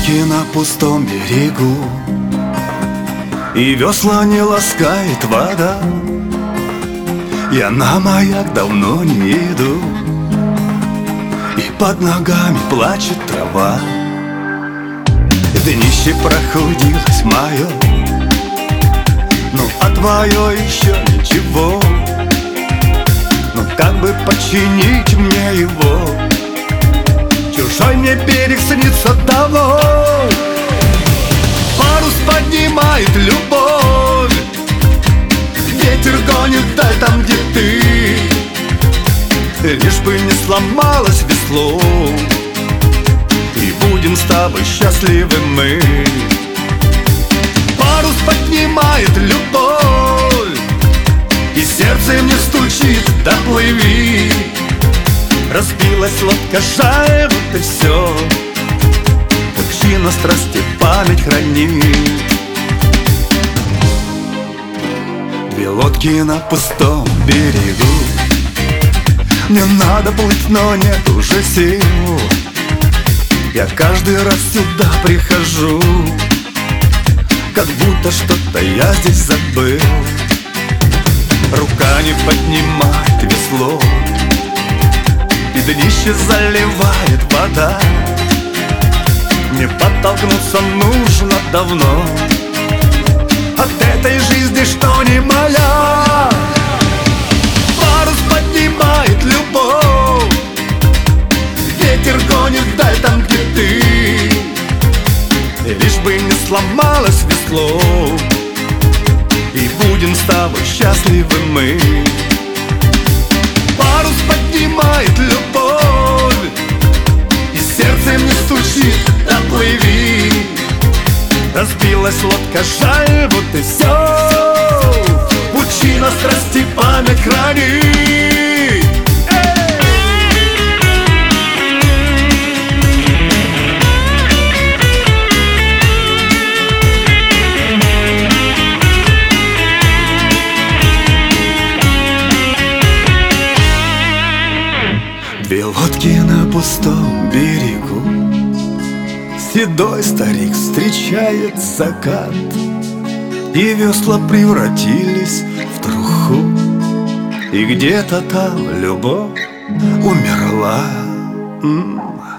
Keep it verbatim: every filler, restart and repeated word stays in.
лодки на пустом берегу, и весла не ласкает вода. Я на маяк давно не иду, и под ногами плачет трава. Днище прохудилось мое, ну а твое еще ничего. Ну как бы починить мне его? Чужой мне берег снится давно. Парус поднимает любовь, ветер гонит даль там, где ты. Лишь бы не сломалось весло, и будем с тобой счастливы мы. Парус поднимает любовь, и сердце мне стучит: доплыви. Разбилась лодка, жаль, вот и все. Пучина страсти память хранит. Две лодки на пустом берегу, мне надо плыть, но нет уже сил. Я каждый раз сюда прихожу, как будто что-то я здесь забыл. Рука не поднимает весло, и днище заливает вода. Мне подтолкнуться нужно давно от этой жизни, что не моя. Парус поднимает любовь, ветер гонит даль там, где ты. Лишь бы не сломалось весло, и будем с тобой счастливы мы. Парус поднимает любовь, и сердце мне стучит: доплыви. Разбилась лодка, жаль, вот и все. Пучина страсти память хранит. Две лодки на пустом берегу, седой старик встречает закат, и весла превратились в труху, и где-то там любовь умерла. М-м.